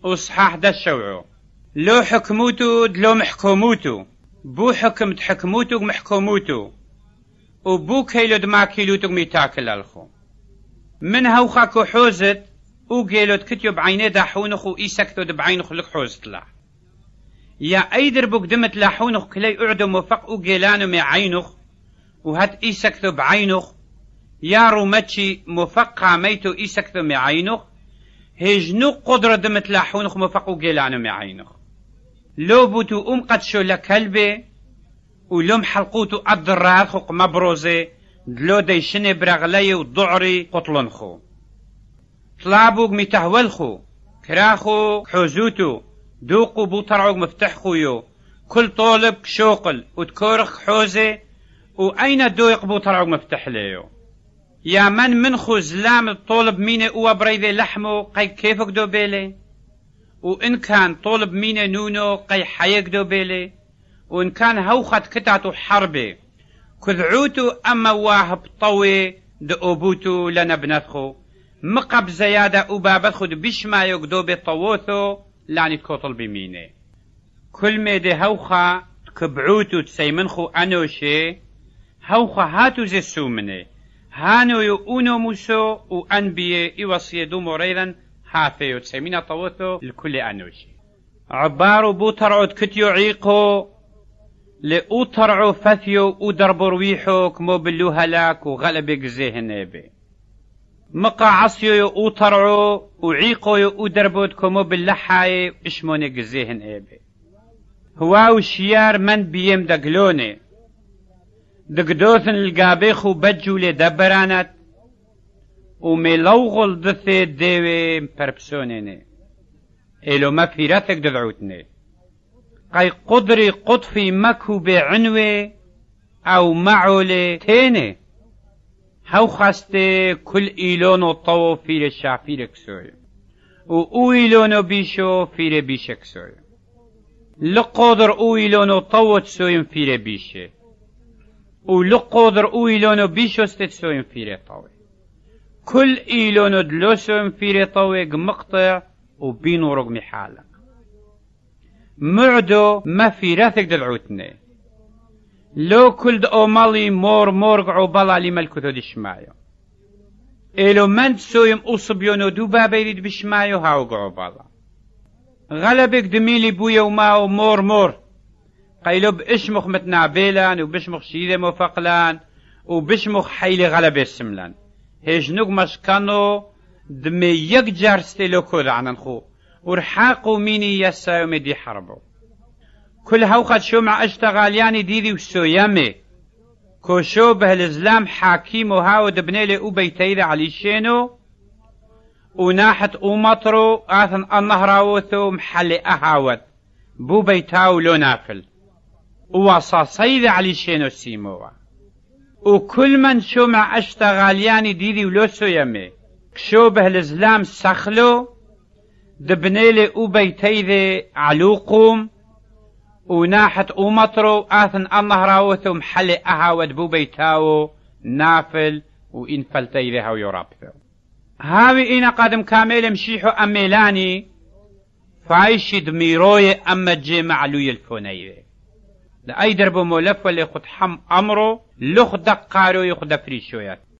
وصحاح دا الشوعو لو حكموتو دلو محكوموتو بو حكمت حكموتو محكوموتو وبو كيلو دما كيلوتو ميتاكل الخو من هوخاكو حوزت او جيلوت كتيو بعيني داحونخو ايسكتو دبعينخ لك حوزت لا يا ايدر بقدمت لاحونخ كلي اعدو موفق او جيلانو مي عينخ وهات ايسكتو بعينخ يا رومتشي موفق قاميتو ايسكتو مي عينخ هجنو قدرة دمت لاحونخ موفق او جيلانو مي عينخ لو بوتو قدشو لكلبي ولوم حلقوتو الضرات خو مبروزي دلو ديشني برغلي وضعري قطلنخو طلابوك متهولخو كراخو حوزوتو دوقو بوطرعوك مفتحخويو كل طالب شوقل وتكورخ حوزي وأين دويق بوطرعوك مفتح ليو يا من خو زلام الطالب ميني اوه بريدي لحمو قي كيفك دو بيلي وإن كان طالب ميني نونو قي حيك دو بيلي وإن كان هوخت كتاتو حربي كذعوتو أما واهب طوي دقوبوتو لنا بنتخو مقب زيادة وبابتخو بشما يقدو بطووثو لاني تكوطل بميني كل ميدي هوخا كبعوتو تسيمنخو أنوشي هوخا هاتو زي سومني هانو يؤونو موسو وأنبيه يوصي دومو ريضا هافيو تسيمين طووثو لكل أنوشي عبارو بوترعود كتيو عيقو لأوترعو فثيو ودربو رويحو كمو بلو هلاك وغلبك زهن بي مقا عصيو اوترعو وعيقو ودربوت كمو باللحاي اشمونك زهن بي هواو شيار من بيم دقلوني دقدوثن القابيخو بجو لدبرانت وملوغل دثي ديوي مبربسونيني إلو ما في رثك دذعوتني قي قدري قطفي مكو بعنوي او معولي تيني هاو خاستي كل ايلونو طو فير الشافير كسوي او ايلونو بيشو فير بيشك كسوي لقدر او ايلونو طو تسوي فير بيشه ولقدر او ايلونو بيشو ستسوي فير طوي كل ايلونو دلوسو فير طوي مقطع وبينو رقمي حالك معدو ما في رثك دلعوتني لو كل دو مالي مورقعو بلا لي ملكتو دشمايو إلو من تسويم أصبيونو دوبا بيريد بشمايو هاوقعو بلا غلبك دميلي بويا وماو مور قيلو باشمخ متنعبيلان وبشمخ شيدة مفقلان وبشمخ حيلي غلب السملان هجنوك مشكانو دمي يكجار ستيلو كود عننخو ورحاقو ميني يسايو مدي حربو كل هوخد شو مع اشتغال يعني ديدي وسويامي كو شو بهالزلام حاكيم وهاو دبنيلي او بيتيدي علي شينو وناحت او مطرو آثن النهراوثو محلي اهاوت بو بيتاو لو نافل وواصاصيدي علي شينو سيموا وكل من شو مع اشتغال يعني ديدي ولو سويامي شو بهالزلام سخلو دبنيلي او بيتيدي علوقوم وناحت او مطرو آثن النهراوثو محلي اهاود بو بيتاو نافل وإن فلتيدي هاو يرابثو هاوي إنا قادم كامل مشيحو أميلاني فايشي دميروي أما جيمع لوي الفونيوي لأي دربو مولف واللي خد حم أمرو لخ دقارو يخد فريشويات